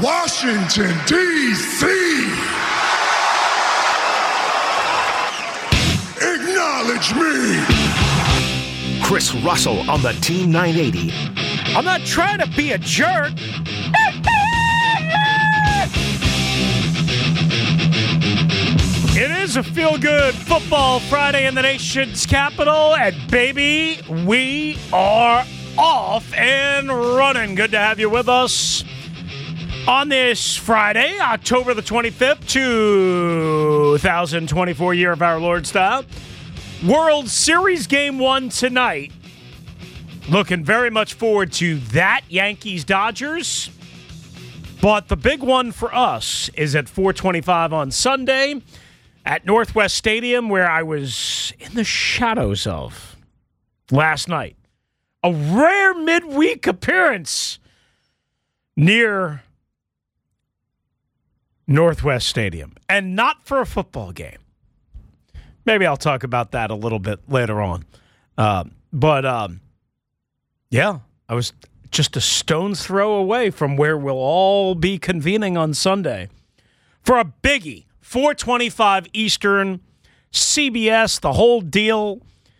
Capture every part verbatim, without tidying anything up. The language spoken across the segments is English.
Washington, D C Acknowledge me. Chris Russell on the Team nine eighty. I'm not trying to be a jerk. It is a feel-good football Friday in the nation's capital, and baby, we are off and running. Good to have you with us on this Friday, October the twenty-fifth, two thousand twenty-four, year of our Lord style. World Series Game one tonight. Looking very much forward to that, Yankees-Dodgers. But the big one for us is at four twenty-five on Sunday at Northwest Stadium, where I was in the shadows of last night. A rare midweek appearance near Northwest Stadium, and not for a football game. Maybe I'll talk about that a little bit later on. Uh, but, um, yeah, I was just a stone's throw away from where we'll all be convening on Sunday for a biggie. four twenty-five Eastern, C B S, the whole deal.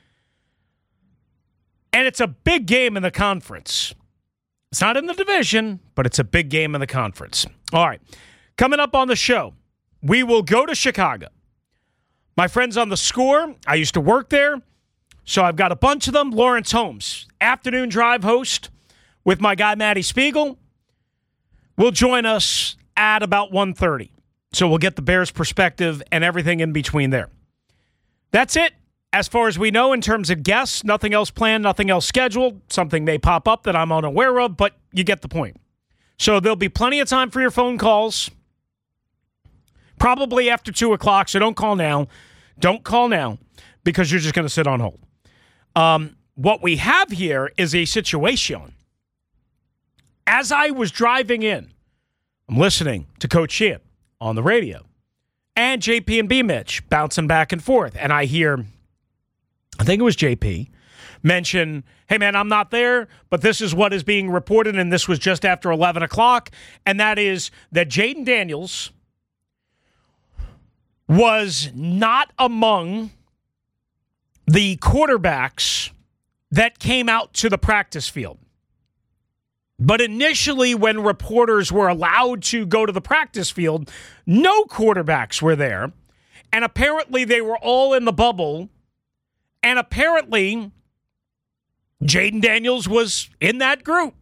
And it's a big game in the conference. It's not in the division, but it's a big game in the conference. All right. Coming up on the show, we will go to Chicago. My friends on The Score, I used to work there, so I've got a bunch of them. Lawrence Holmes, afternoon drive host with my guy Matty Spiegel, will join us at about one thirty. So we'll get the Bears' perspective and everything in between there. That's it. As far as we know, in terms of guests, nothing else planned, nothing else scheduled. Something may pop up that I'm unaware of, but you get the point. So there'll be plenty of time for your phone calls, probably after two o'clock, so don't call now. Don't call now, because you're just going to sit on hold. Um, what we have here is a situation. As I was driving in, I'm listening to Coach Sheehan on the radio, and J P and B Mitch bouncing back and forth. And I hear, I think it was J P, mention, hey, man, I'm not there, but this is what is being reported, and this was just after eleven o'clock, and that is that Jayden Daniels was not among the quarterbacks that came out to the practice field. But initially, when reporters were allowed to go to the practice field, no quarterbacks were there. And apparently, they were all in the bubble. And apparently, Jayden Daniels was in that group.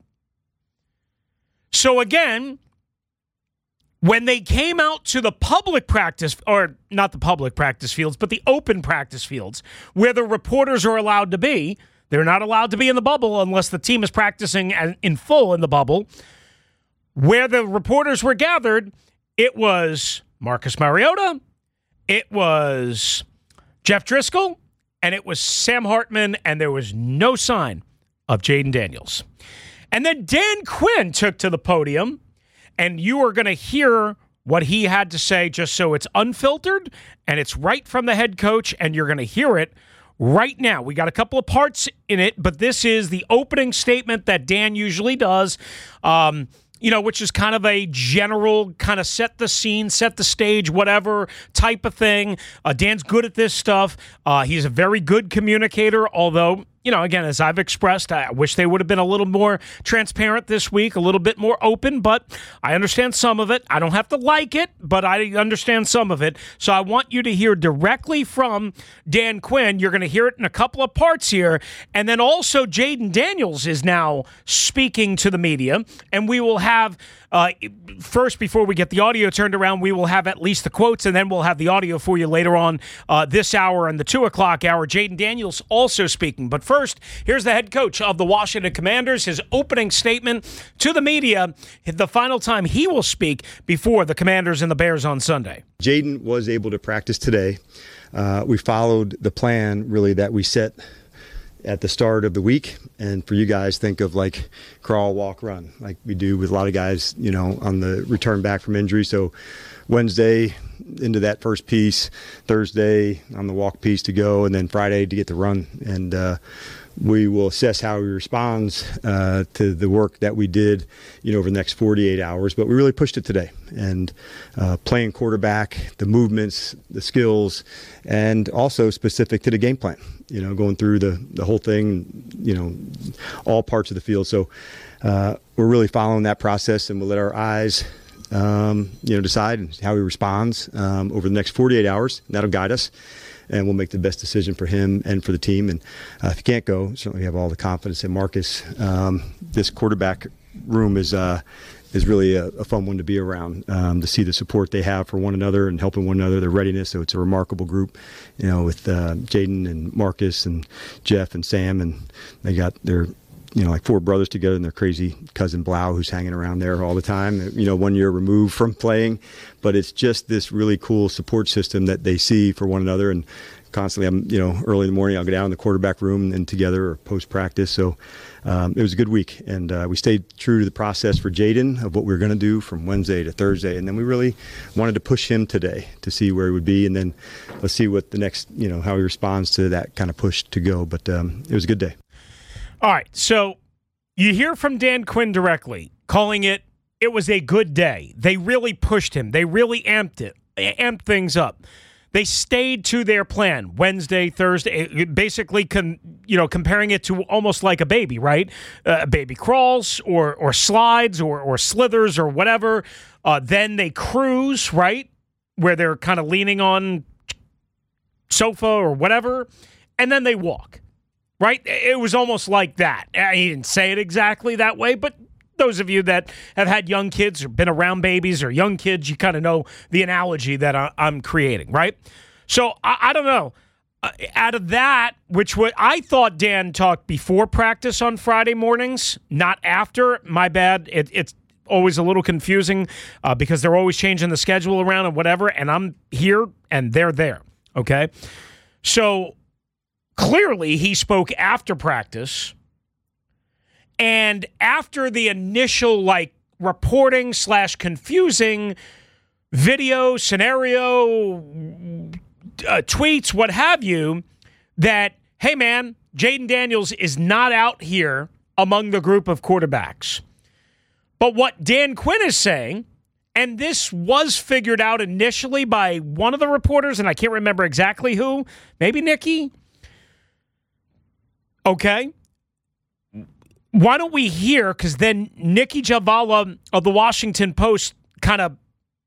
So again, when they came out to the public practice, or not the public practice fields, but the open practice fields, where the reporters are allowed to be, they're not allowed to be in the bubble unless the team is practicing in full in the bubble. Where the reporters were gathered, it was Marcus Mariota, it was Jeff Driscoll, and it was Sam Hartman, and there was no sign of Jayden Daniels. And then Dan Quinn took to the podium, and you are going to hear what he had to say, just so it's unfiltered, and it's right from the head coach, and you're going to hear it right now. We got a couple of parts in it, but this is the opening statement that Dan usually does, um, you know, which is kind of a general kind of set the scene, set the stage, whatever type of thing. Uh, Dan's good at this stuff. Uh, he's a very good communicator, although, you know, again, as I've expressed, I wish they would have been a little more transparent this week, a little bit more open, but I understand some of it. I don't have to like it, but I understand some of it. So I want you to hear directly from Dan Quinn. You're going to hear it in a couple of parts here. And then also Jayden Daniels is now speaking to the media, and we will have, uh, first, before we get the audio turned around, we will have at least the quotes, and then we'll have the audio for you later on uh, this hour and the two o'clock hour. Jayden Daniels also speaking. But first, here's the head coach of the Washington Commanders, his opening statement to the media, the final time he will speak before the Commanders and the Bears on Sunday. Jayden was able to practice today. Uh, we followed the plan, really, that we set at the start of the week. And for you guys, think of like crawl, walk, run, like we do with a lot of guys, you know, on the return back from injury. So Wednesday into that first piece, Thursday on the walk piece to go, and then Friday to get the run. And uh, we will assess how he responds uh, to the work that we did, you know, over the next forty-eight hours. But we really pushed it today, and uh, playing quarterback, the movements, the skills, and also specific to the game plan. You know, going through the the whole thing, you know, all parts of the field. So uh, we're really following that process, and we'll let our eyes, um, you know, decide how he responds um, over the next forty-eight hours. And that'll guide us. And we'll make the best decision for him and for the team. And uh, if you can't go, certainly have all the confidence in Marcus. Um, this quarterback room is uh, is really a, a fun one to be around, um, to see the support they have for one another and helping one another, their readiness. So it's a remarkable group, you know, with uh, Jaden and Marcus and Jeff and Sam. And they got their, you know, like four brothers together, and their crazy cousin Blau, who's hanging around there all the time, you know, one year removed from playing. But it's just this really cool support system that they see for one another. And constantly, I'm, you know, early in the morning, I'll go down in the quarterback room and together, or post-practice. So um, it was a good week. And uh, we stayed true to the process for Jaden of what we were going to do from Wednesday to Thursday. And then we really wanted to push him today to see where he would be. And then let's see what the next, you know, how he responds to that kind of push to go. But um, it was a good day. All right, so you hear from Dan Quinn directly, calling it, it was a good day. They really pushed him. They really amped it, amped things up. They stayed to their plan, Wednesday, Thursday, basically con, you know, comparing it to almost like a baby, right? Uh, baby crawls or or slides or, or slithers or whatever. Uh, then they cruise, right, where they're kind of leaning on sofa or whatever, and then they walk. Right? It was almost like that. He didn't say it exactly that way, but those of you that have had young kids or been around babies or young kids, you kind of know the analogy that I, I'm creating, right? So I, I don't know. Uh, out of that, which what I thought Dan talked before practice on Friday mornings, not after. My bad. It, it's always a little confusing uh, because they're always changing the schedule around and whatever, and I'm here and they're there, okay? So clearly, he spoke after practice, and after the initial, like, reporting slash confusing video, scenario, uh, tweets, what have you, that, hey, man, Jaden Daniels is not out here among the group of quarterbacks. But what Dan Quinn is saying, and this was figured out initially by one of the reporters, and I can't remember exactly who, maybe Nikki. Okay. Why don't we hear, because then Nikki Javala of the Washington Post kind of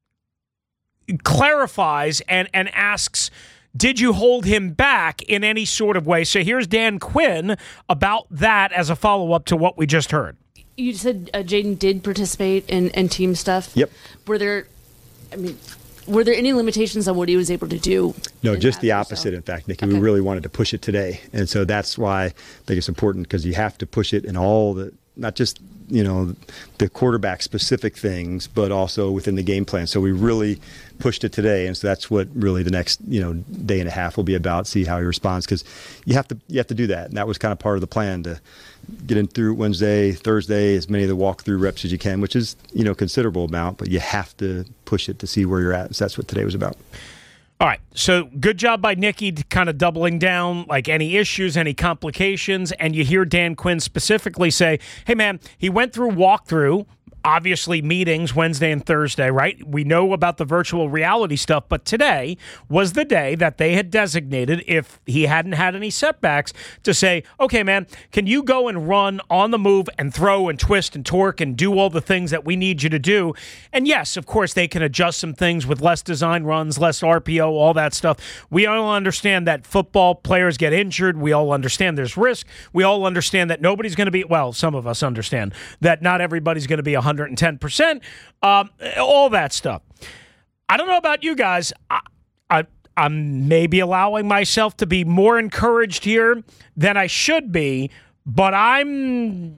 clarifies and, and asks, did you hold him back in any sort of way? So here's Dan Quinn about that as a follow-up to what we just heard. You said uh, Jaden did participate in, in team stuff. Yep. Were there, I mean... Were there any limitations on what he was able to do? No, just the opposite, so? In fact, Nikki. Okay. We really wanted to push it today. And so that's why I think it's important, because you have to push it in all the, not just, you know, the quarterback-specific things, but also within the game plan. So we really pushed it today, and so that's what really the next, you know, day and a half will be about, see how he responds, because you have to you have to do that. And that was kind of part of the plan, to get in through Wednesday, Thursday, as many of the walkthrough reps as you can, which is, you know, considerable amount, but you have to push it to see where you're at. So that's what today was about. All right, so good job by Nikki kind of doubling down, like any issues, any complications, and you hear Dan Quinn specifically say, hey, man, he went through walkthrough, obviously meetings Wednesday and Thursday, right? We know about the virtual reality stuff, but today was the day that they had designated, if he hadn't had any setbacks, to say, okay, man, can you go and run on the move and throw and twist and torque and do all the things that we need you to do? And yes, of course, they can adjust some things with less design runs, less R P O, all that stuff. We all understand that football players get injured. We all understand there's risk. We all understand that nobody's going to be, well, some of us understand that not everybody's going to be one hundred ten percent, um, all that stuff. I don't know about you guys. I, I, I'm maybe allowing myself to be more encouraged here than I should be, but I'm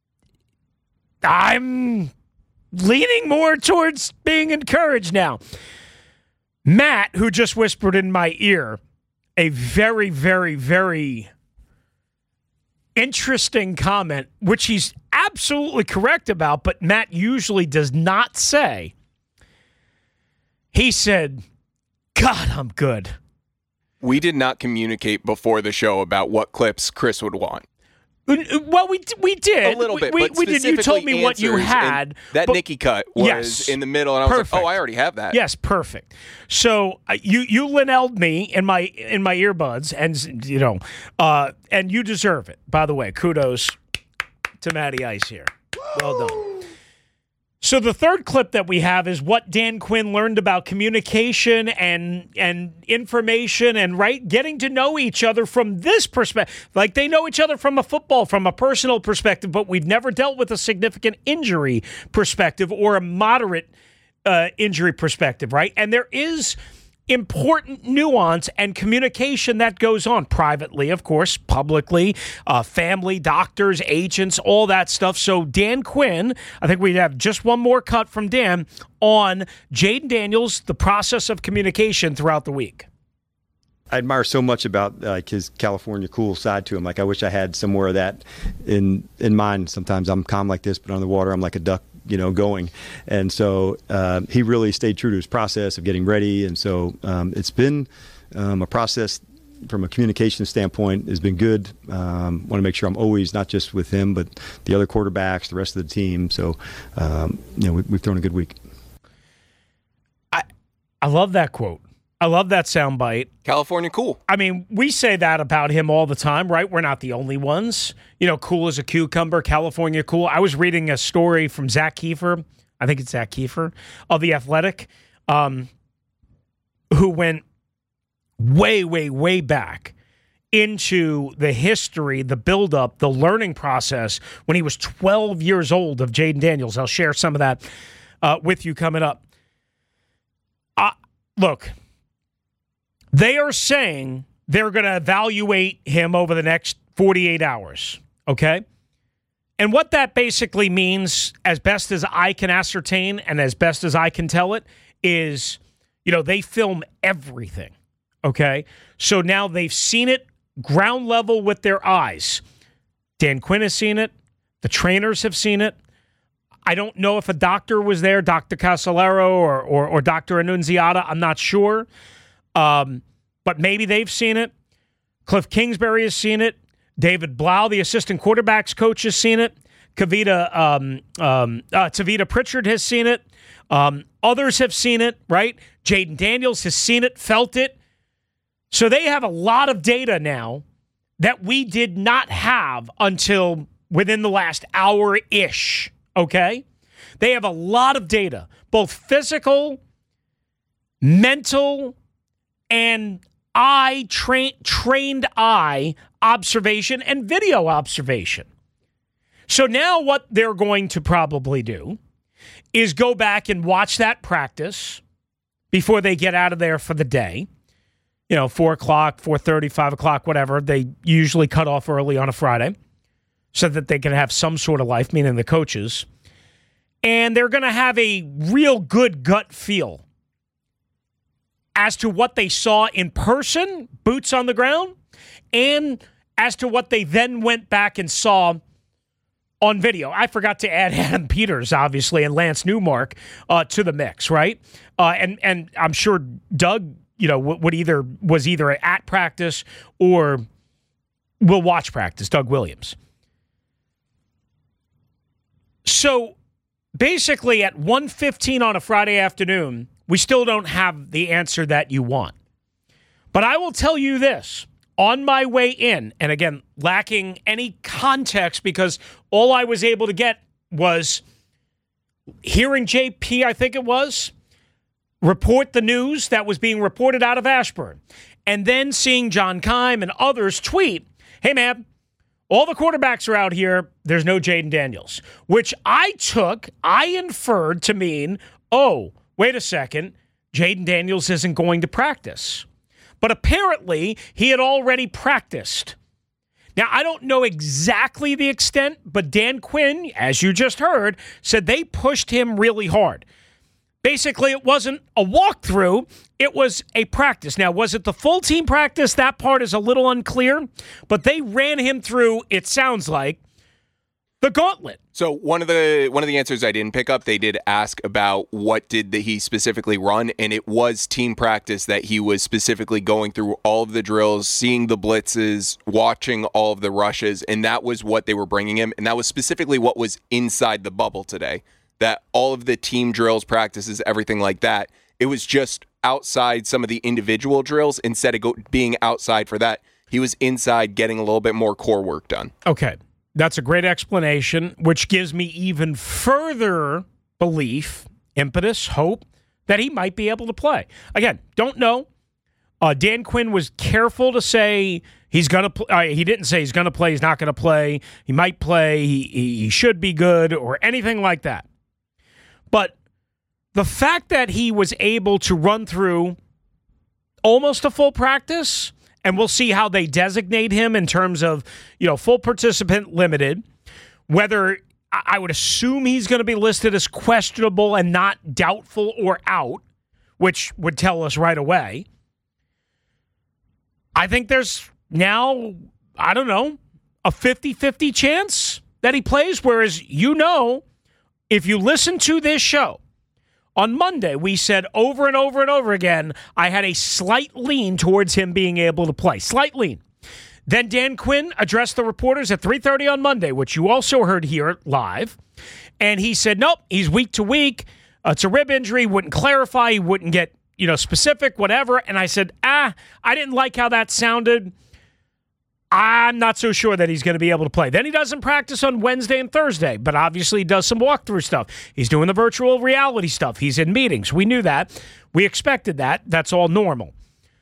I'm leaning more towards being encouraged now. Matt, who just whispered in my ear a very, very, very interesting comment, which he's absolutely correct about, but Matt usually does not say. He said, God, I'm good. We did not communicate before the show about what clips Chris would want. Well, we we did a little bit. We, but we did. You told me what you answers, had. That but, Nikki cut was yes, in the middle, and I was perfect. like, "Oh, I already have that." Yes, perfect. So uh, you you Linnelled me in my in my earbuds, and you know, uh, and you deserve it. By the way, kudos to Matty Ice here. Well done. So the third clip that we have is what Dan Quinn learned about communication and and information and right getting to know each other from this perspective. Like they know each other from a football, from a personal perspective, but we've never dealt with a significant injury perspective or a moderate uh, injury perspective, right? And there is important nuance and communication that goes on privately, of course, publicly, uh, family, doctors, agents, all that stuff. So Dan Quinn, I think we have just one more cut from Dan on Jayden Daniels, the process of communication throughout the week. I admire so much about like his California cool side to him. Like I wish I had some more of that in in mind. Sometimes I'm calm like this, but on the water I'm like a duck, you know, going. And so uh, he really stayed true to his process of getting ready. And so um, it's been um, a process from a communication standpoint has been good. Um, want to make sure I'm always not just with him, but the other quarterbacks, the rest of the team. So, um, you know, we, we've thrown a good week. I I love that quote. I love that soundbite. California cool. I mean, we say that about him all the time, right? We're not the only ones. You know, cool as a cucumber, California cool. I was reading a story from Zach Kiefer, I think it's Zach Kiefer, of The Athletic, um, who went way, way, way back into the history, the buildup, the learning process when he was twelve years old of Jayden Daniels. I'll share some of that uh, with you coming up. Uh, look, they are saying they're going to evaluate him over the next forty-eight hours, okay? And what that basically means, as best as I can ascertain and as best as I can tell it, is, you know, they film everything, okay? So now they've seen it ground level with their eyes. Dan Quinn has seen it. The trainers have seen it. I don't know if a doctor was there, Doctor Casolaro or, or, or Doctor Annunziata. I'm not sure. Um, but maybe they've seen it. Cliff Kingsbury has seen it. David Blau, the assistant quarterbacks coach, has seen it. Kavita, um, um, uh, Tavita Pritchard has seen it. Um, others have seen it, right? Jayden Daniels has seen it, felt it. So they have a lot of data now that we did not have until within the last hour-ish, okay? They have a lot of data, both physical, mental, and eye tra- trained eye observation and video observation. So now what they're going to probably do is go back and watch that practice before they get out of there for the day. You know, four o'clock, four thirty, five o'clock, whatever. They usually cut off early on a Friday so that they can have some sort of life, meaning the coaches. And they're going to have a real good gut feel as to what they saw in person, boots on the ground, and as to what they then went back and saw on video. I forgot to add Adam Peters, obviously, and Lance Newmark uh, to the mix, right? Uh, and and I'm sure Doug, you know, would either was either at practice or will watch practice. Doug Williams. So basically, at one fifteen on a Friday afternoon, we still don't have the answer that you want. But I will tell you this. On my way in, and again, lacking any context because all I was able to get was hearing J P, I think it was, report the news that was being reported out of Ashburn, and then seeing John Keim and others tweet, hey, man, all the quarterbacks are out here. There's no Jayden Daniels, which I took, I inferred to mean, oh, wait a second, Jayden Daniels isn't going to practice. But apparently, he had already practiced. Now, I don't know exactly the extent, but Dan Quinn, as you just heard, said they pushed him really hard. Basically, it wasn't a walkthrough. It was a practice. Now, was it the full team practice? That part is a little unclear. But they ran him through, it sounds like, the gauntlet. So one of the one of the answers I didn't pick up, they did ask about what did the, he specifically run, and it was team practice that he was specifically going through all of the drills, seeing the blitzes, watching all of the rushes, and that was what they were bringing him, and that was specifically what was inside the bubble today. That all of the team drills, practices, everything like that, it was just outside some of the individual drills. Instead of go, being outside for that, he was inside getting a little bit more core work done. Okay. That's a great explanation, which gives me even further belief, impetus, hope that he might be able to play. Again, don't know. Uh, Dan Quinn was careful to say he's going to. Pl- uh, he didn't say he's going to play. He's not going to play. He might play. He, he should be good or anything like that. But the fact that he was able to run through almost a full practice. And we'll see how they designate him in terms of, you know, full participant limited. Whether I would assume he's going to be listed as questionable and not doubtful or out, which would tell us right away. I think there's now, I don't know, a fifty-fifty chance that he plays. Whereas, you know, if you listen to this show, on Monday, we said over and over and over again, I had a slight lean towards him being able to play. Slight lean. Then Dan Quinn addressed the reporters at three thirty on Monday, which you also heard here live. And he said, nope, he's week to week. Uh, it's a rib injury. Wouldn't clarify. He wouldn't get, you know, specific, whatever. And I said, ah, I didn't like how that sounded. I'm not so sure that he's going to be able to play. Then he doesn't practice on Wednesday and Thursday, but obviously he does some walkthrough stuff. He's doing the virtual reality stuff. He's in meetings. We knew that. We expected that. That's all normal.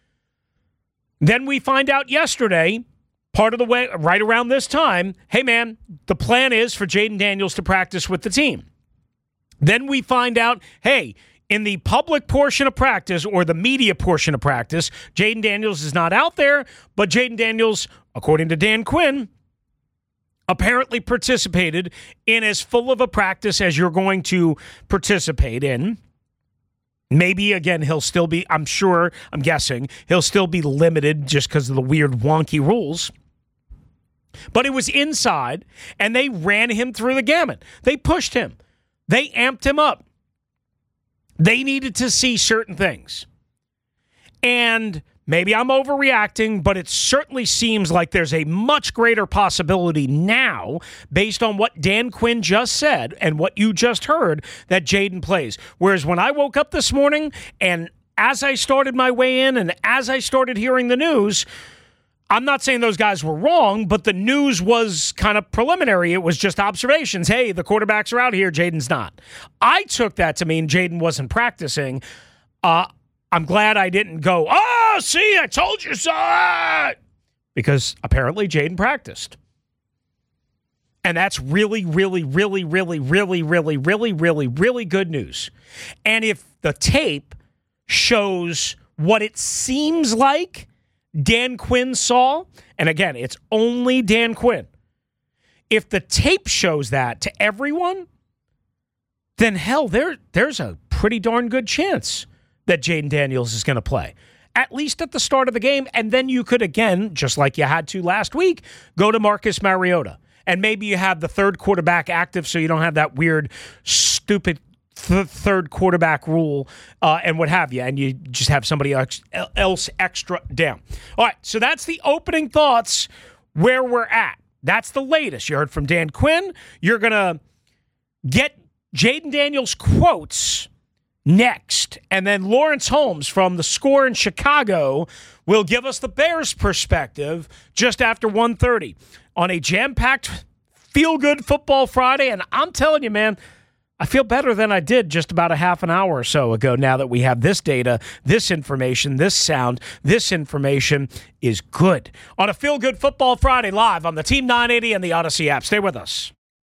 Then we find out yesterday, part of the way, right around this time, hey, man, the plan is for Jayden Daniels to practice with the team. Then we find out, hey, in the public portion of practice or the media portion of practice, Jayden Daniels is not out there, but Jayden Daniels, according to Dan Quinn, apparently participated in as full of a practice as you're going to participate in. Maybe, again, he'll still be, I'm sure, I'm guessing, he'll still be limited just because of the weird wonky rules. But it was inside, and they ran him through the gamut. They pushed him. They amped him up. They needed to see certain things. And maybe I'm overreacting, but it certainly seems like there's a much greater possibility now, based on what Dan Quinn just said and what you just heard, that Jayden plays. Whereas when I woke up this morning and as I started my way in and as I started hearing the news, I'm not saying those guys were wrong, but the news was kind of preliminary. It was just observations. Hey, the quarterbacks are out here. Jayden's not. I took that to mean Jayden wasn't practicing. Uh, I'm glad I didn't go, oh, see, I told you so. Because apparently Jayden practiced. And that's really, really, really, really, really, really, really, really, really good news. And if the tape shows what it seems like Dan Quinn saw, and again, it's only Dan Quinn. If the tape shows that to everyone, then hell, there, there's a pretty darn good chance that Jayden Daniels is going to play, at least at the start of the game. And then you could, again, just like you had to last week, go to Marcus Mariota. And maybe you have the third quarterback active so you don't have that weird, stupid th- third quarterback rule uh, and what have you, and you just have somebody else, else extra down. All right, so that's the opening thoughts where we're at. That's the latest. You heard from Dan Quinn. You're going to get Jayden Daniels' quotes next, and then Lawrence Holmes from The Score in Chicago will give us the Bears' perspective just after one thirty on a jam-packed feel-good football Friday. And I'm telling you, man, I feel better than I did just about a half an hour or so ago now that we have this data, this information, this sound, this information is good. On a feel-good football Friday live on the Team nine eighty and the Odyssey app. Stay with us.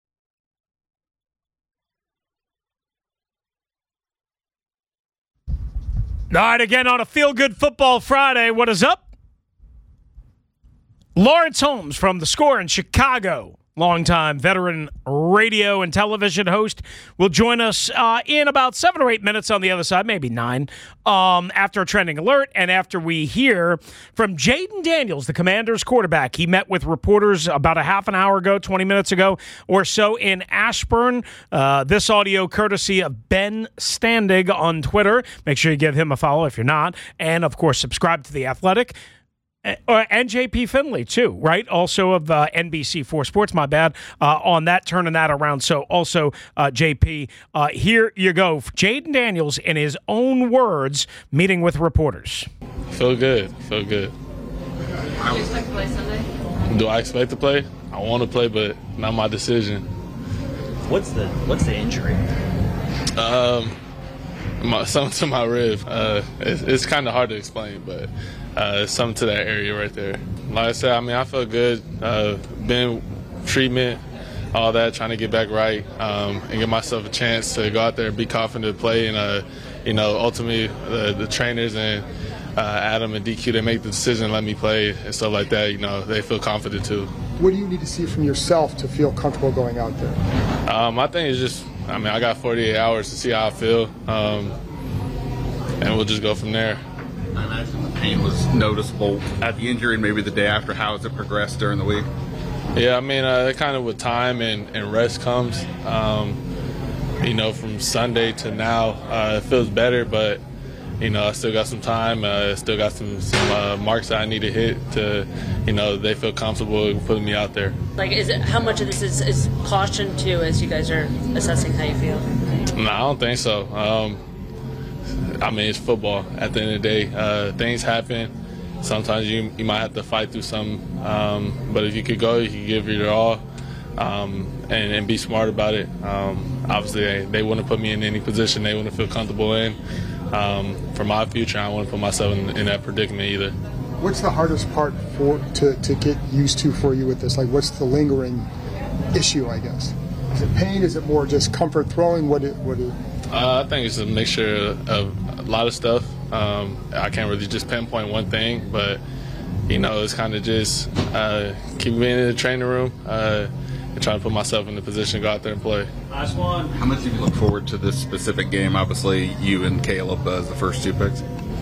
All right, again on a feel-good football Friday, what is up? Lawrence Holmes from The Score in Chicago. longtime veteran radio and television host, will join us uh, in about seven or eight minutes on the other side, maybe nine, um, after a trending alert and after we hear from Jayden Daniels, the Commanders quarterback. He met with reporters about a half an hour ago, twenty minutes ago or so in Ashburn. Uh, this audio courtesy of Ben Standig on Twitter. Make sure you give him a follow if you're not. And, of course, subscribe to The Athletic. And J P Finley, too, right? Also of uh, N B C four Sports, my bad, uh, on that, turning that around. So also, uh, J P, uh, here you go. Jayden Daniels, in his own words, meeting with reporters. Feel good. Feel good. Do you expect to play Sunday? Do I expect to play? I want to play, but not my decision. What's the What's the injury? Um, my, something to my rib. Uh, it's, it's kind of hard to explain, but uh, it's something to that area right there. Like I said, I mean, I feel good. Uh, been treatment, all that, trying to get back right, um, and give myself a chance to go out there and be confident to play. And uh, you know, ultimately, the, the trainers and uh, Adam and D Q, they make the decision, let me play and stuff like that. You know, they feel confident too. What do you need to see from yourself to feel comfortable going out there? Um, I think it's just, I mean, I got forty-eight hours to see how I feel, um, and we'll just go from there. I imagine the pain was noticeable at the injury and maybe the day after. How has it progressed during the week? Yeah, I mean, uh, kind of with time and, and rest comes. Um, you know, from Sunday to now, uh, it feels better, but, you know, I still got some time. I uh, still got some, some uh, marks that I need to hit to, you know, they feel comfortable putting me out there. Like, is it how much of this is, is caution, too, as you guys are assessing how you feel? No, I don't think so. Um, I mean, it's football. At the end of the day, uh, things happen. Sometimes you you might have to fight through some. Um, but if you could go, you could give it your all um, and, and be smart about it. Um, obviously, they, they wouldn't put me in any position they wouldn't feel comfortable in. Um, for my future, I wouldn't put myself in, in that predicament either. What's the hardest part for to, to get used to for you with this? Like, what's the lingering issue, I guess? Is it pain? Is it more just comfort throwing? What it, what it, Uh, I think it's a mixture of a lot of stuff. Um, I can't really just pinpoint one thing, but, you know, it's kind of just uh, keep me in the training room uh, and trying to put myself in the position to go out there and play. Last one. How much do you look forward to this specific game? Obviously, you and Caleb as the first two picks.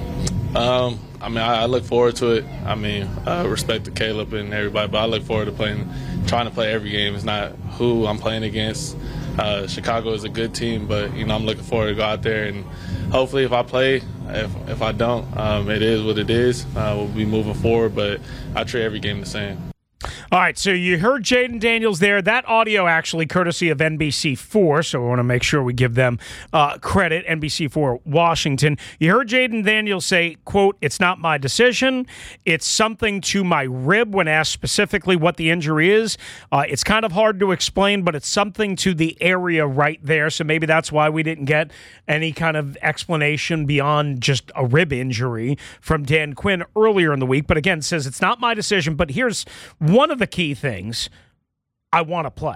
Um, I mean, I, I look forward to it. I mean, uh, respect to Caleb and everybody, but I look forward to playing, trying to play every game. It's not who I'm playing against. Uh, Chicago is a good team, but, you know, I'm looking forward to go out there and hopefully if I play, if, if I don't, um, it is what it is. Uh, we'll be moving forward, but I treat every game the same. All right, so you heard Jayden Daniels there. That audio actually courtesy of N B C four, so we want to make sure we give them uh, credit, N B C four Washington. You heard Jayden Daniels say, quote, "It's not my decision. It's something to my rib," when asked specifically what the injury is. Uh, it's kind of hard to explain, but it's something to the area right there, so maybe that's why we didn't get any kind of explanation beyond just a rib injury from Dan Quinn earlier in the week. But again, says it's not my decision, but here's one of the key things. I want to play.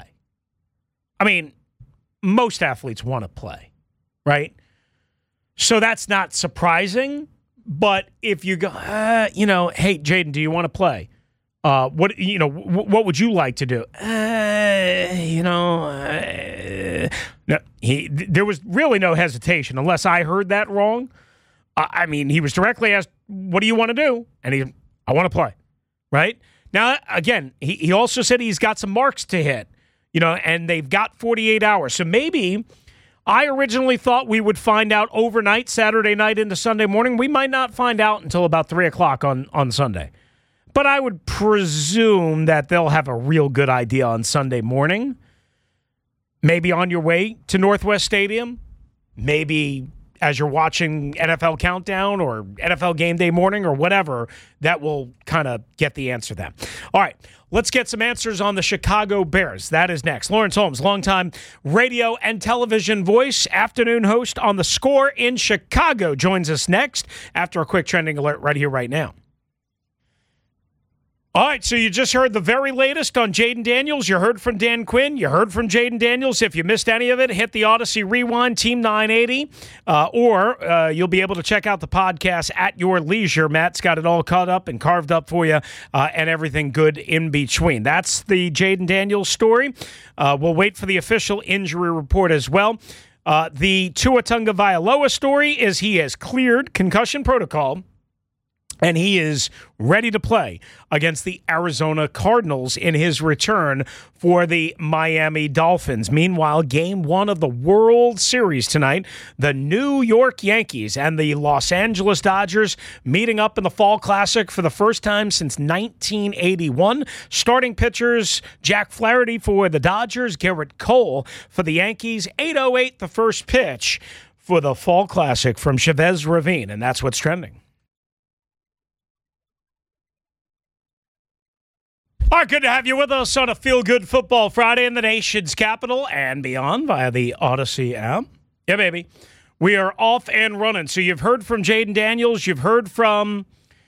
I mean, most athletes want to play, right? So that's not surprising. But if you go, uh, you know, hey, Jayden, do you want to play? Uh, what you know, w- what would you like to do? Uh, you know, uh, no, he. Th- there was really no hesitation, unless I heard that wrong. Uh, I mean, he was directly asked, "What do you want to do?" And he, "I want to play." Right. Now, again, he, he also said he's got some marks to hit, you know, and they've got forty-eight hours. So maybe I originally thought we would find out overnight, Saturday night into Sunday morning. We might not find out until about three o'clock on, on Sunday. But I would presume that they'll have a real good idea on Sunday morning. Maybe on your way to Northwest Stadium. Maybe as you're watching N F L Countdown or N F L Game Day Morning or whatever, that will kind of get the answer then. All right, let's get some answers on the Chicago Bears. That is next. Lawrence Holmes, longtime radio and television voice, afternoon host on The Score in Chicago, joins us next after a quick trending alert right here, right now. All right, so you just heard the very latest on Jayden Daniels. You heard from Dan Quinn. You heard from Jayden Daniels. If you missed any of it, hit the Odyssey Rewind, Team nine eighty, uh, or uh, you'll be able to check out the podcast at your leisure. Matt's got it all cut up and carved up for you uh, and everything good in between. That's the Jayden Daniels story. Uh, we'll wait for the official injury report as well. Uh, the Tua Tagovailoa story is he has cleared concussion protocol, and he is ready to play against the Arizona Cardinals in his return for the Miami Dolphins. Meanwhile, game one of the World Series tonight, the New York Yankees and the Los Angeles Dodgers meeting up in the Fall Classic for the first time since nineteen eighty-one. Starting pitchers, Jack Flaherty for the Dodgers, Garrett Cole for the Yankees. eight oh eight the first pitch for the Fall Classic from Chavez Ravine, and that's what's trending. All right, good to have you with us on a Feel Good Football Friday in the nation's capital and beyond via the Odyssey app. Yeah, baby. We are off and running. So you've heard from Jayden Daniels. You've heard from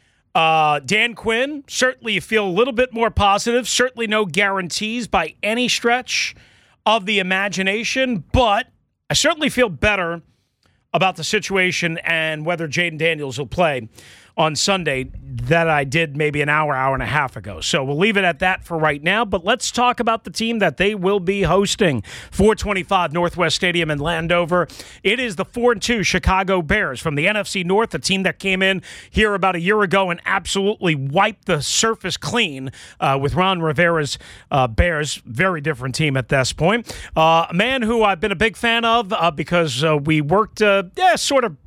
uh, Dan Quinn. Certainly you feel a little bit more positive. Certainly no guarantees by any stretch of the imagination. But I certainly feel better about the situation and whether Jayden Daniels will play on Sunday that I did maybe an hour, hour and a half ago. So we'll leave it at that for right now, but let's talk about the team that they will be hosting. four twenty-five Northwest Stadium in Landover. It is the four and two Chicago Bears from the N F C North, a team that came in here about a year ago and absolutely wiped the surface clean uh, with Ron Rivera's uh, Bears. Very different team at this point. Uh, a man who I've been a big fan of uh, because uh, we worked uh, yeah, sort of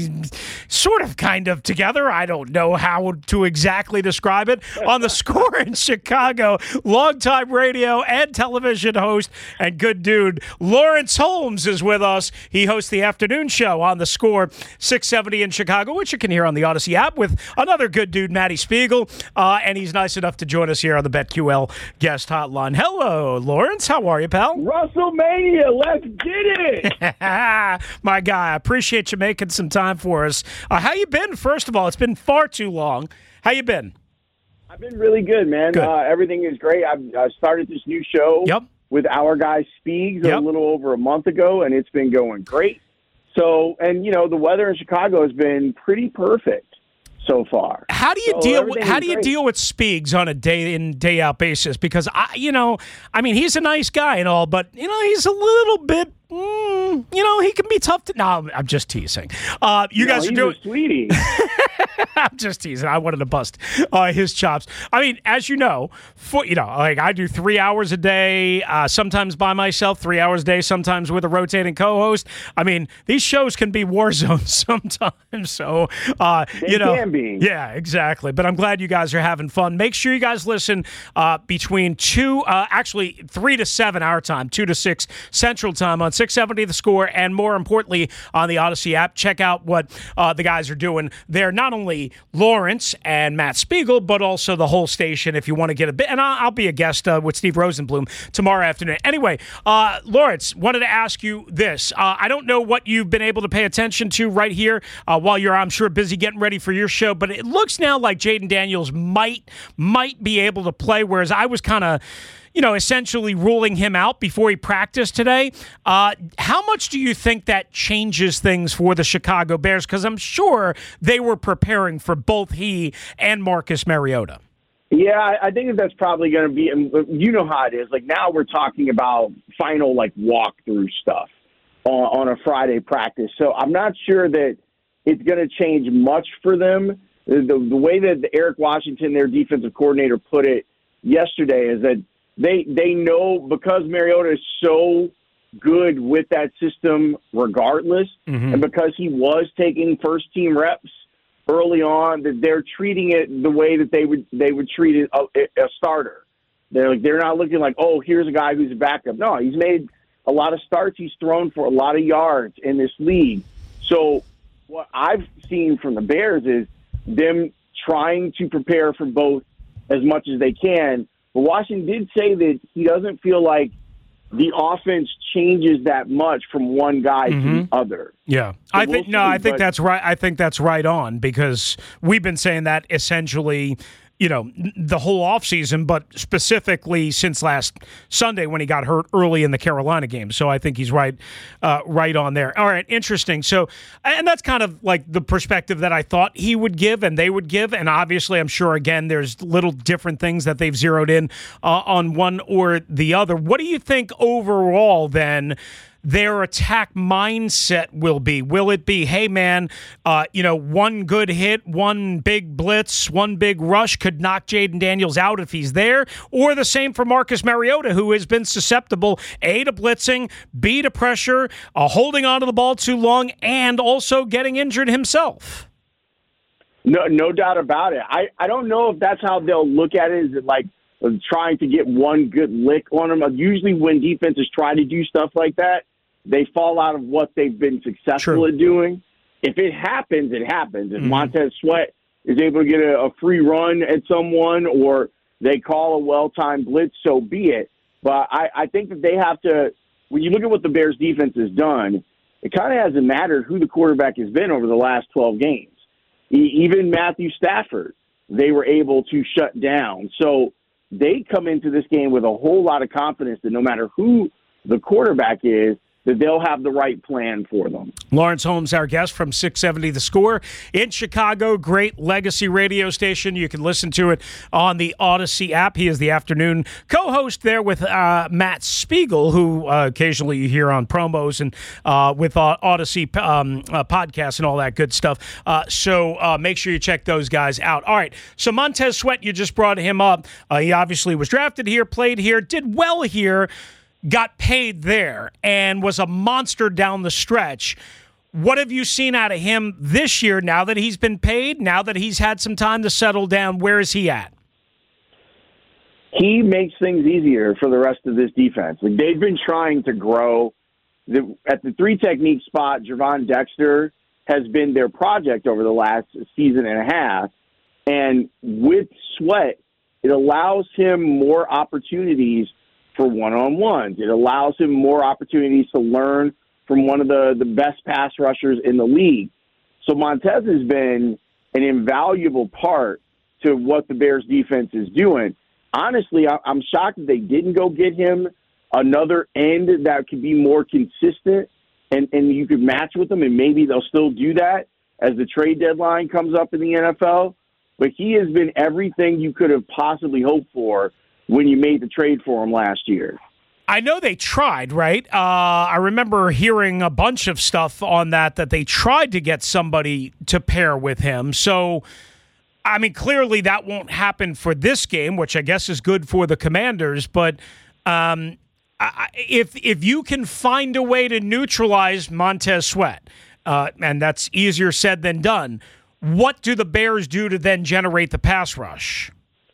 Sort of, kind of together. I don't know how to exactly describe it. On the Score in Chicago, longtime radio and television host and good dude, Lawrence Holmes is with us. He hosts the afternoon show on the Score six seventy in Chicago, which you can hear on the Odyssey app with another good dude, Matty Spiegel. Uh, and he's nice enough to join us here on the BetQL guest hotline. Hello, Lawrence. How are you, pal? WrestleMania. Let's get it. My guy, I appreciate you making some time for us. Uh, how you been? First of all, it's been far too long. How you been? I've been really good, man. Good. Uh, everything is great. I've I started this new show yep. with our guy Speegs yep. a little over a month ago, and it's been going great. So, and you know, the weather in Chicago has been pretty perfect so far. How do you so deal with, how do you great. deal with Speegs on a day in, day out basis? Because I, you know, I mean, he's a nice guy and all, but you know, he's a little bit. Mm, you know, he can be tough to. No, I'm just teasing. Uh, you no, guys he's are doing. A sweetie. I'm just teasing. I wanted to bust uh, his chops. I mean, as you know, for, you know, like I do three hours a day, uh, sometimes by myself, three hours a day, sometimes with a rotating co-host. I mean, these shows can be war zones sometimes. So, uh, they you know, can be. Yeah, exactly. But I'm glad you guys are having fun. Make sure you guys listen uh, between two, uh, actually three to seven our time, two to six Central Time on six seventy The Score, and more importantly on the Odyssey app. Check out what uh, the guys are doing there. Not only Lawrence and Matt Spiegel, but also the whole station if you want to get a bit. And I'll, I'll be a guest uh, with Steve Rosenblum tomorrow afternoon. Anyway, uh, Lawrence, wanted to ask you this. Uh, I don't know what you've been able to pay attention to right here uh, while you're, I'm sure, busy getting ready for your show, but it looks now like Jayden Daniels might might be able to play, whereas I was kind of you know, essentially ruling him out before he practiced today. Uh, how much do you think that changes things for the Chicago Bears? Because I'm sure they were preparing for both he and Marcus Mariota. Yeah, I think that that's probably going to be, and you know how it is. Like now we're talking about final like walkthrough stuff on, on a Friday practice. So I'm not sure that it's going to change much for them. The, the, the way that Eric Washington, their defensive coordinator, put it yesterday is that They they know because Mariota is so good with that system regardless, mm-hmm. and because he was taking first team reps early on, that they're treating it the way that they would they would treat it a, a starter. They're like they're not looking like, oh, here's a guy who's a backup. No, he's made a lot of starts. He's thrown for a lot of yards in this league. So what I've seen from the Bears is them trying to prepare for both as much as they can. But Washington did say that he doesn't feel like the offense changes that much from one guy mm-hmm. to the other. Yeah, so I we'll think see, no, I think but, that's right. I think that's right on because we've been saying that essentially you know, the whole offseason, but specifically since last Sunday when he got hurt early in the Carolina game. So I think he's right uh, right on there. All right, interesting. So, and that's kind of like the perspective that I thought he would give and they would give. And obviously, I'm sure, again, there's little different things that they've zeroed in uh, on one or the other. What do you think overall, then, their attack mindset will be? Will it be, hey, man, uh, you know, one good hit, one big blitz, one big rush could knock Jaden Daniels out if he's there? Or the same for Marcus Mariota, who has been susceptible, A, to blitzing, B, to pressure, uh, holding onto the ball too long, and also getting injured himself? No, no doubt about it. I, I don't know if that's how they'll look at it, is it like trying to get one good lick on them. Usually when defenses try to do stuff like that, they fall out of what they've been successful True. at doing. If it happens, it happens. If Mm-hmm. Montez Sweat is able to get a, a free run at someone or they call a well-timed blitz, so be it. But I, I think that they have to, when you look at what the Bears defense has done, it kind of hasn't mattered who the quarterback has been over the last twelve games. E- even Matthew Stafford, they were able to shut down. So they come into this game with a whole lot of confidence that no matter who the quarterback is, that they'll have the right plan for them. Lawrence Holmes, our guest from six seventy The Score in Chicago. Great legacy radio station. You can listen to it on the Odyssey app. He is the afternoon co-host there with uh, Matt Spiegel, who uh, occasionally you hear on promos and uh, with uh, Odyssey um, uh, podcasts and all that good stuff. Uh, so uh, make sure you check those guys out. All right, so Montez Sweat, you just brought him up. Uh, he obviously was drafted here, played here, did well here, got paid there, and was a monster down the stretch. What have you seen out of him this year now that he's been paid, now that he's had some time to settle down? Where is he at? He makes things easier for the rest of this defense. Like, they've been trying to grow. The, at the three-technique spot, Gervon Dexter has been their project over the last season and a half. And with Sweat, it allows him more opportunities for one-on-ones. It allows him more opportunities to learn from one of the, the best pass rushers in the league. So Montez has been an invaluable part to what the Bears defense is doing. Honestly, I, I'm shocked that they didn't go get him another end that could be more consistent and, and you could match with them, and maybe they'll still do that as the trade deadline comes up in the N F L. But he has been everything you could have possibly hoped for when you made the trade for him last year. I know they tried, right? Uh, I remember hearing a bunch of stuff on that, that they tried to get somebody to pair with him. So, I mean, clearly that won't happen for this game, which I guess is good for the Commanders. But um, I, if if you can find a way to neutralize Montez Sweat, uh, and that's easier said than done, what do the Bears do to then generate the pass rush?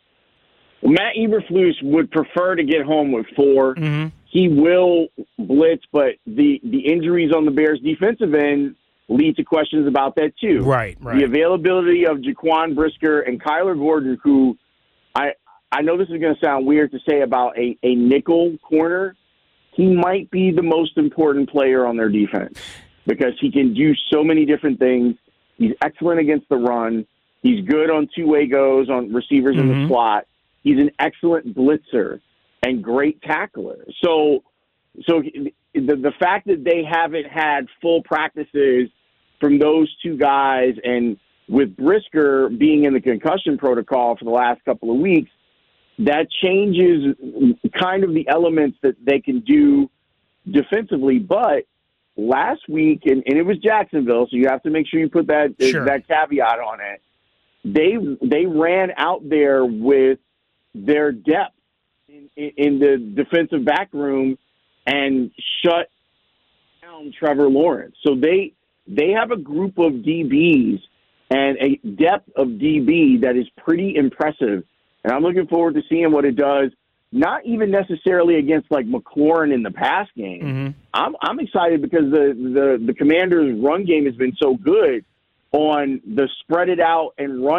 Matt Eberflus would prefer to get home with four. Mm-hmm. He will blitz, but the, the injuries on the Bears' defensive end lead to questions about that too. Right, right. The availability of Jaquan Brisker and Kyler Gordon, who I I know this is going to sound weird to say about a, a nickel corner. He might be the most important player on their defense because he can do so many different things. He's excellent against the run. He's good on two-way goes, on receivers mm-hmm. in the slot. He's an excellent blitzer and great tackler. So, so the the fact that they haven't had full practices from those two guys, and with Brisker being in the concussion protocol for the last couple of weeks, that changes kind of the elements that they can do defensively. But last week, and, and it was Jacksonville, so you have to make sure you put that sure. that caveat on it. They they ran out there with their depth in, in, in the defensive back room and shut down Trevor Lawrence. So they they have a group of D Bs and a depth of D B that is pretty impressive. And I'm looking forward to seeing what it does, not even necessarily against like McLaurin in the pass game. Mm-hmm. I'm I'm excited because the, the, the Commanders' run game has been so good on the spread it out and run it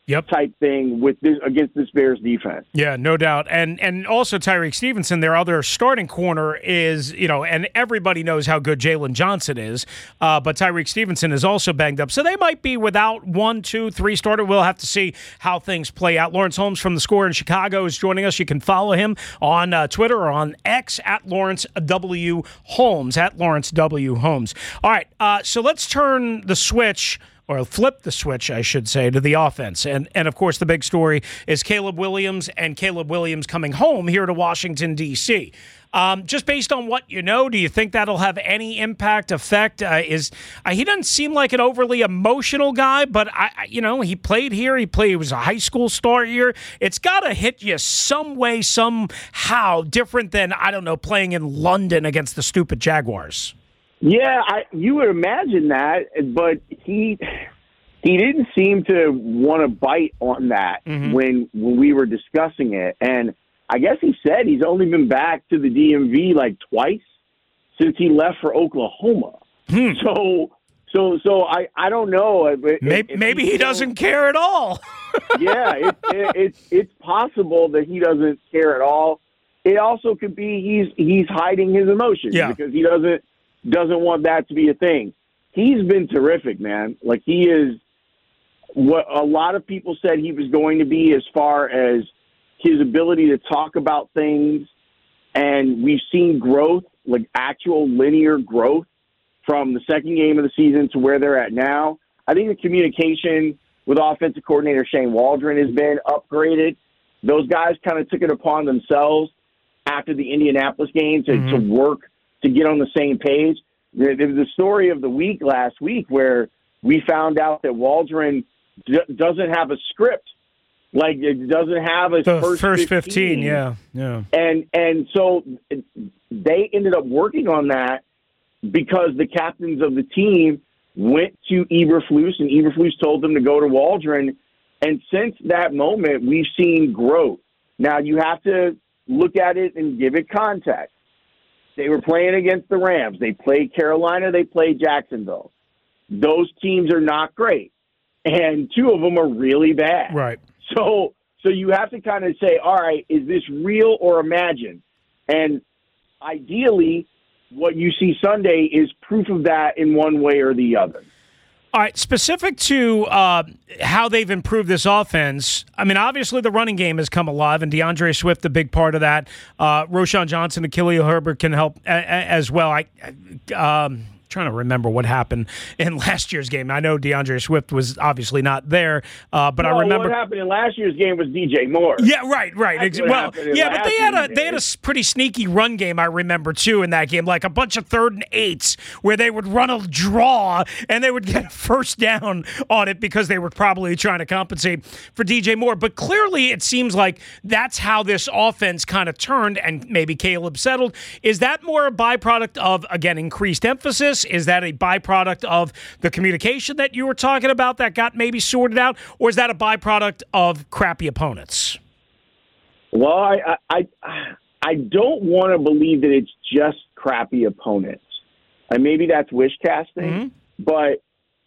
Yep. type thing with this against this Bears defense. Yeah, no doubt. And and also Tyreek Stevenson, their other starting corner, is, you know, and everybody knows how good Jalen Johnson is, uh, but Tyreek Stevenson is also banged up. So they might be without one, two, three starter. We'll have to see how things play out. Lawrence Holmes from The Score in Chicago is joining us. You can follow him on uh, Twitter or on X at Lawrence W. Holmes, at Lawrence W. Holmes. All right, uh, so let's turn the switch or flip the switch, I should say, to the offense. And, and of course, the big story is Caleb Williams and Caleb Williams coming home here to Washington, D C Um, just based on what you know, do you think that'll have any impact, effect? Uh, is uh, he doesn't seem like an overly emotional guy, but, I, I you know, he played here. He played. He was a high school star here. It's got to hit you some way, somehow, different than, I don't know, playing in London against the stupid Jaguars. Yeah, I, you would imagine that, but he he didn't seem to want to bite on that mm-hmm. when when we were discussing it. And I guess he said he's only been back to the D M V like twice since he left for Oklahoma. Hmm. So so so I, I don't know. If, maybe if maybe he, he doesn't care at all. yeah, it, it, it's it's possible that he doesn't care at all. It also could be he's he's hiding his emotions yeah. because he doesn't. doesn't want that to be a thing. He's been terrific, man. Like, he is what a lot of people said he was going to be as far as his ability to talk about things. And we've seen growth, like actual linear growth from the second game of the season to where they're at now. I think the communication with offensive coordinator Shane Waldron has been upgraded. Those guys kind of took it upon themselves after the Indianapolis game to, mm-hmm. to work to get on the same page. There, there was a story of the week last week where we found out that Waldron d- doesn't have a script. Like, it doesn't have a the first, first fifteen. fifteen. Yeah, yeah. And, and so they ended up working on that because the captains of the team went to Eberflus, and Eberflus told them to go to Waldron. And since that moment, we've seen growth. Now, you have to look at it and give it context. They were playing against the Rams. They played Carolina. They played Jacksonville. Those teams are not great, and two of them are really bad. Right. So, so you have to kind of say, all right, is this real or imagined? And ideally, what you see Sunday is proof of that in one way or the other. All right, specific to uh, how they've improved this offense, I mean, obviously the running game has come alive, and DeAndre Swift, a big part of that. Uh, Roschon Johnson and Khalil Herbert can help a- a- as well. I um, trying to remember what happened in last year's game. I know DeAndre Swift was obviously not there, uh, but well, I remember what happened in last year's game was D J Moore. Yeah, right, right. Ex- well, yeah, but they had a game. they had a pretty sneaky run game. I remember too in that game, like a bunch of third and eights where they would run a draw and they would get a first down on it because they were probably trying to compensate for D J Moore. But clearly, it seems like that's how this offense kind of turned, and maybe Caleb settled. Is that more a byproduct of, again, increased emphasis? Is that a byproduct of the communication that you were talking about that got maybe sorted out? Or is that a byproduct of crappy opponents? Well, I I, I don't want to believe that it's just crappy opponents. And maybe that's wish casting, mm-hmm. but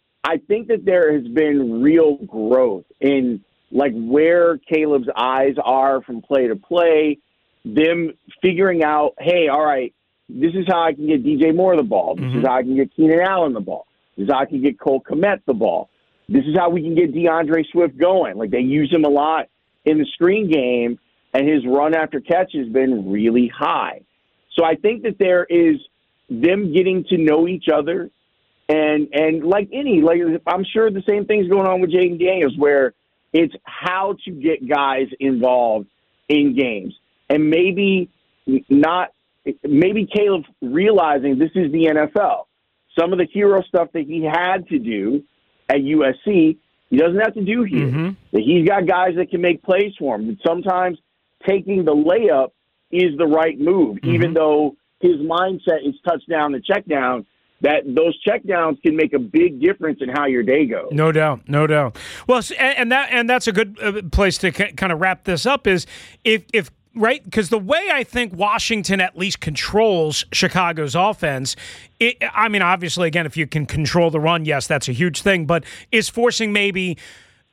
I think that there has been real growth in like where Caleb's eyes are from play to play, them figuring out, hey, all right, this is how I can get D J Moore the ball. This mm-hmm. is how I can get Keenan Allen the ball. This is how I can get Cole Kmet the ball. This is how we can get DeAndre Swift going. Like, they use him a lot in the screen game, and his run after catch has been really high. So I think that there is them getting to know each other. And, and like any, like I'm sure the same thing's going on with Jaden Daniels, where it's how to get guys involved in games. And maybe not, maybe Caleb realizing this is the N F L. Some of the hero stuff that he had to do at U S C, he doesn't have to do here. Mm-hmm. That he's got guys that can make plays for him. And sometimes taking the layup is the right move, mm-hmm. even though his mindset is touchdown to check down. That those checkdowns can make a big difference in how your day goes. No doubt, no doubt. Well, and that and that's a good place to kind of wrap this up. Is if if right, because the way I think Washington at least controls Chicago's offense, it, I mean, obviously, again, if you can control the run, yes, that's a huge thing. But is forcing maybe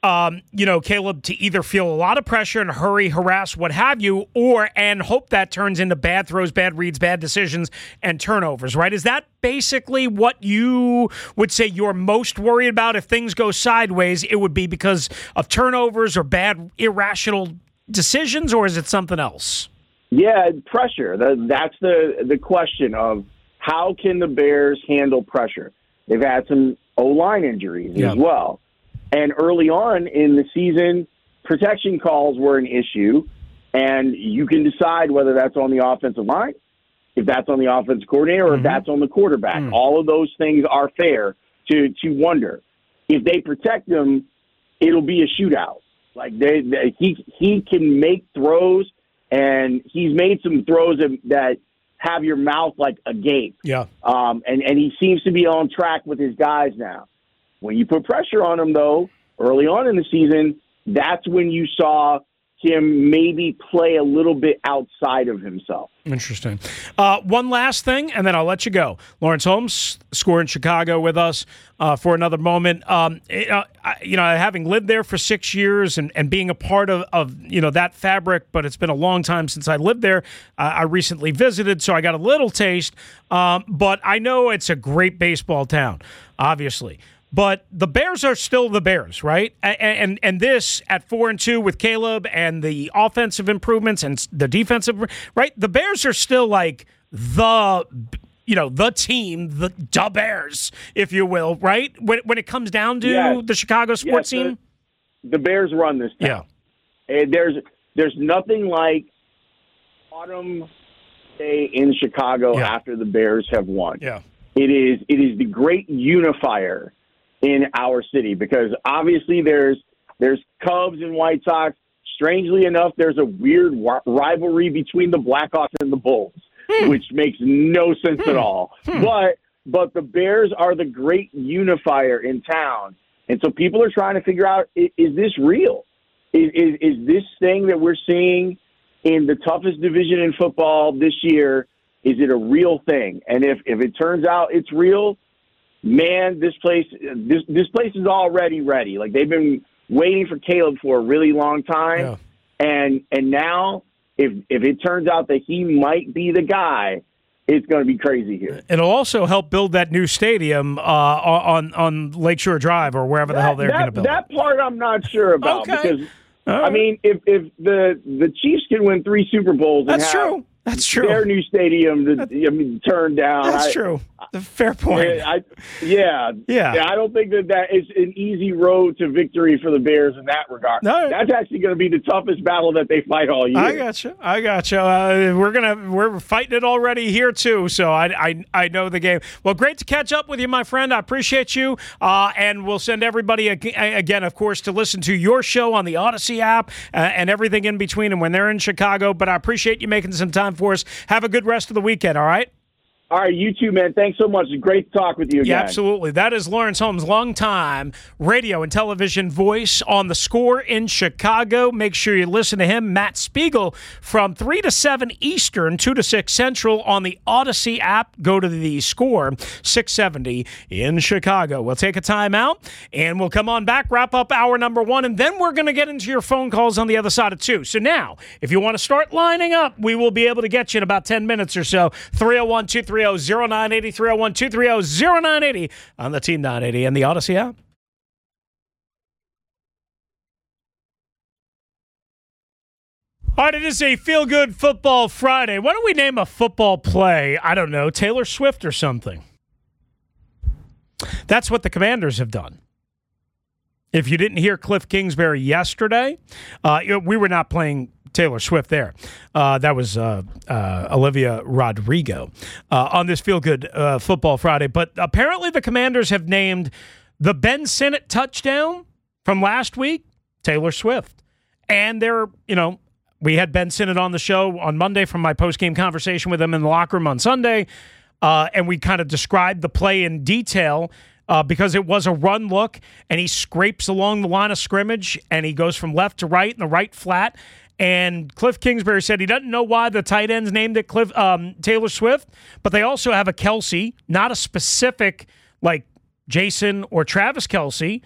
um, you know, Caleb, to either feel a lot of pressure and hurry, harass, what have you, or and hope that turns into bad throws, bad reads, bad decisions, and turnovers, right? Is that basically what you would say you're most worried about if things go sideways? It would be because of turnovers or bad irrational decisions, or is it something else? Yeah, pressure. That's the the question of how can the Bears handle pressure? They've had some O-line injuries yeah. as well. And early on in the season, protection calls were an issue, and you can decide whether that's on the offensive line, if that's on the offensive coordinator, or mm-hmm. if that's on the quarterback. Mm. All of those things are fair to to wonder. If they protect them, it'll be a shootout. Like they, they he he can make throws, and he's made some throws that have your mouth like agape. Yeah. Um, and, and he seems to be on track with his guys now. When you put pressure on him, though, early on in the season, that's when you saw him maybe play a little bit outside of himself. Interesting. Uh, one last thing, and then I'll let you go. Lawrence Holmes, score in Chicago with us uh, for another moment. Um, it, uh, I, you know, having lived there for six years and, and being a part of, of, you know, that fabric, but it's been a long time since I lived there. Uh, I recently visited, so I got a little taste. Um, but I know it's a great baseball town, obviously. But the Bears are still the Bears, right? And, and and this at four and two with Caleb and the offensive improvements and the defensive, right? The Bears are still like the, you know, the team, the, the Bears, if you will, right? When when it comes down to yes. the Chicago sports yes, scene, the, the Bears run this town. Yeah, and there's there's nothing like autumn day in Chicago yeah. after the Bears have won. Yeah, it is it is the great unifier in our city, because obviously there's there's Cubs and White Sox. Strangely enough, there's a weird wa- rivalry between the Blackhawks and the Bulls, hmm. which makes no sense hmm. at all. Hmm. But but the Bears are the great unifier in town, and so people are trying to figure out: is, is this real? Is, is is this thing that we're seeing in the toughest division in football this year? Is it a real thing? And if if it turns out it's real, man, this place, this this place is already ready. Like, they've been waiting for Caleb for a really long time, yeah. and and now if if it turns out that he might be the guy, it's going to be crazy here. It'll also help build that new stadium uh, on on Lakeshore Drive or wherever that, the hell they're going to build. That part I'm not sure about okay. because right. I mean, if if the the Chiefs can win three Super Bowls, that's and have true. That's true. Their new stadium, to, I mean, turned down. That's I, true. The fair point. I, yeah, yeah. I don't think that that is an easy road to victory for the Bears in that regard. No. That's actually going to be the toughest battle that they fight all year. I got you. I got you. Uh, we're gonna we're fighting it already here too. So I, I I know the game. Well, great to catch up with you, my friend. I appreciate you. Uh, and we'll send everybody again, of course, to listen to your show on the Odyssey app uh, and everything in between. And when they're in Chicago, but I appreciate you making some time for us. Have a good rest of the weekend. All right. All right, you too, man. Thanks so much. It's great to talk with you again. Yeah, absolutely. That is Lawrence Holmes, longtime radio and television voice on The Score in Chicago. Make sure you listen to him. Matt Spiegel from three to seven Eastern, two to six Central on the Odyssey app. Go to The Score, six seventy in Chicago. We'll take a time out, and we'll come on back, wrap up hour number one, and then we're going to get into your phone calls on the other side of two. So now, if you want to start lining up, we will be able to get you in about ten minutes or so. three oh one, two three oh, oh nine eight oh, three oh one, two three oh, oh nine eight oh on the Team nine eighty and the Odyssey app. All right, it is a feel-good football Friday. Why don't we name a football play, I don't know, Taylor Swift or something? That's what the Commanders have done. If you didn't hear Cliff Kingsbury yesterday, uh, we were not playing Taylor Swift there. Uh, that was uh, uh, Olivia Rodrigo uh, on this Feel Good uh, Football Friday. But apparently the Commanders have named the Ben Sinnott touchdown from last week Taylor Swift. And they're, you know, we had Ben Sinnott on the show on Monday from my post-game conversation with him in the locker room on Sunday. Uh, and we kind of described the play in detail Uh, because it was a run look, and he scrapes along the line of scrimmage, and he goes from left to right in the right flat. And Cliff Kingsbury said he doesn't know why the tight ends named it Cliff um, Taylor Swift, but they also have a Kelsey, not a specific like Jason or Travis Kelsey,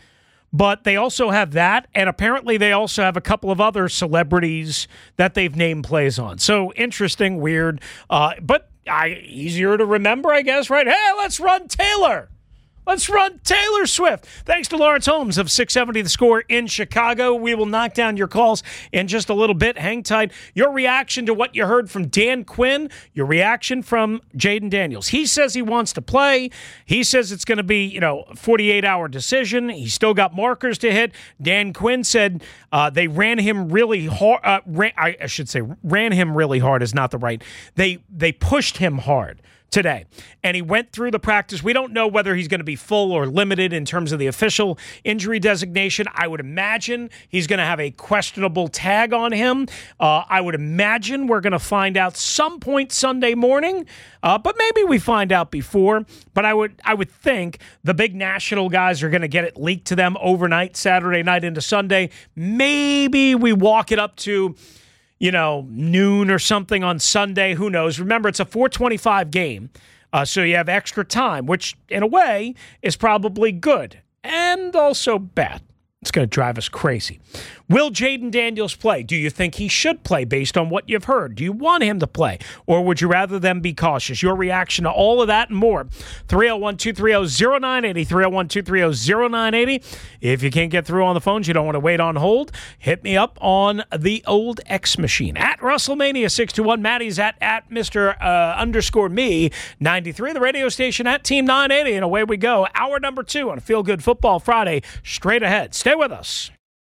But they also have that, and apparently they also have a couple of other celebrities that they've named plays on. So interesting, weird, uh, but I, easier to remember, I guess, right? Hey, let's run Taylor. Let's run Taylor Swift. Thanks to Lawrence Holmes of six seventy The Score in Chicago. We will knock down your calls in just a little bit. Hang tight. Your reaction to what you heard from Dan Quinn, your reaction from Jayden Daniels. He says he wants to play. He says it's going to be, you know, a forty-eight hour decision. He's still got markers to hit. Dan Quinn said uh, they ran him really hard. Uh, ran, I should say ran him really hard is not the right. They They pushed him hard today, and he went through the practice. We don't know whether he's going to be full or limited in terms of the official injury designation. I would imagine he's going to have a questionable tag on him. Uh, I would imagine we're going to find out some point Sunday morning, uh, but maybe we find out before. But I would, I would think the big national guys are going to get it leaked to them overnight, Saturday night into Sunday. Maybe we walk it up to, you know, noon or something on Sunday. Who knows? Remember, it's a four twenty-five game, uh, so you have extra time, which in a way is probably good and also bad. It's going to drive us crazy. Will Jayden Daniels play? Do you think he should play based on what you've heard? Do you want him to play? Or would you rather them be cautious? Your reaction to all of that and more. three oh one, two three oh, oh nine eight oh, three oh one, two three oh, oh nine eight oh. If you can't get through on the phones, you don't want to wait on hold, hit me up on the old X machine. At WrestleMania six two one. Maddie's at, at Mister Uh, underscore me ninety-three. The radio station at Team nine eighty. And away we go. Hour number two on Feel Good Football Friday. Straight ahead. Stay with us.